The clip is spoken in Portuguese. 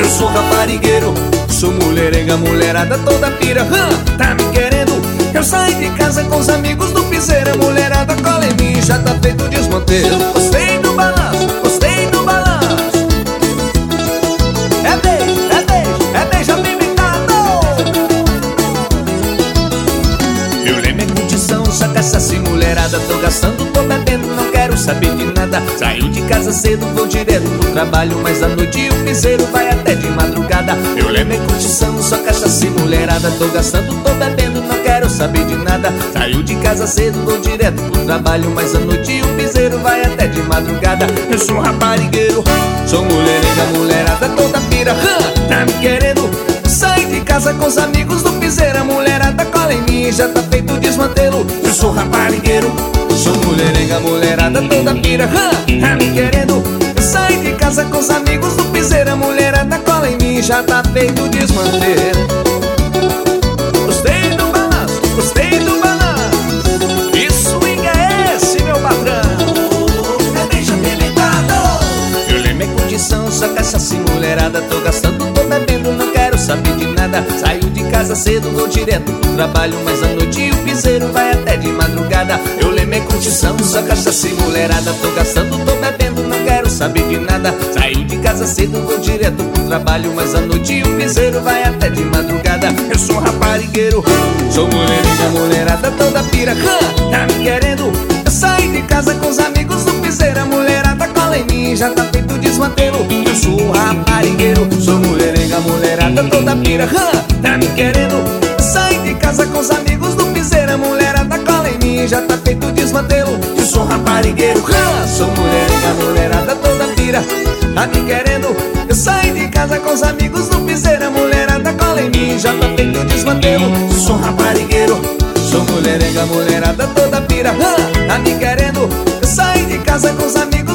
Eu sou raparigueiro, sou mulherenga, mulherada toda pira. Tá me querendo? Eu saí de casa com os amigos do piseiro. A mulherada cola em mim, já tá feito o desmanteiro. Gostei do balanço, gostei do balanço. É beijo apimentado. Eu lembro é curtição, só cachaça e mulherada. Tô gastando, tô bebendo, não quero saber de nada. Saiu de casa cedo, vou direto pro trabalho, mas à noite o piseiro vai até de madrugada. Eu lembro é curtição, só cachaça e mulherada. Tô gastando, tô bebendo, não quero saber de nada. Saiu de casa cedo, vou direto pro trabalho, mas à noite o piseiro vai até de madrugada. Eu sou raparigueiro, sou mulherenga, mulherada toda pira. Tá me querendo? Saí de casa com os amigos do piseiro. A mulherada cola em mim, já tá feito o desmantelo. Eu sou raparigueiro, sou mulherenga, mulherada toda pira. Tá me querendo? Saí de casa com os amigos do piseiro. A mulherada cola em mim, já tá feito o desmantelo. Gostei do balanço, gostei do balanço. E swing é esse, meu patrão? É beijo apimentado. Eu lembro é condição, só cachaça e mulherada. Tô gastando, tô bebendo, não quero saber de nada. Saiu de casa cedo, vou direto pro trabalho, mas à noite o piseiro vai até de madrugada. Eu lembro é condição, só cachaça e mulherada. Tô gastando, tô bebendo, não quero saber de nada. Saiu de casa cedo, vou direto pro trabalho, mas à noite o piseiro vai até de madrugada. Eu sou raparigueiro, sou mulherenga, mulherada toda pira. Tá me querendo? Eu saí de casa com os amigos do piseiro. A mulherada cola em mim, já tá feito o desmantelo. Eu sou raparigueiro, sou mulherenga, mulherada toda pira. Tá me querendo? Eu saí de casa com os amigos do piseiro. A mulherada cola em mim, já tá feito o desmantelo. Eu sou raparigueiro, sou mulherenga, mulherada toda pira. Tá me querendo? Eu saí de casa com os amigos do piseiro. A mulherada cola em mim, já tá feito o desmantelo. Eu sou raparigueiro, sou mulherenga, mulherada toda pira. Tá me querendo? Eu saí de casa com os amigos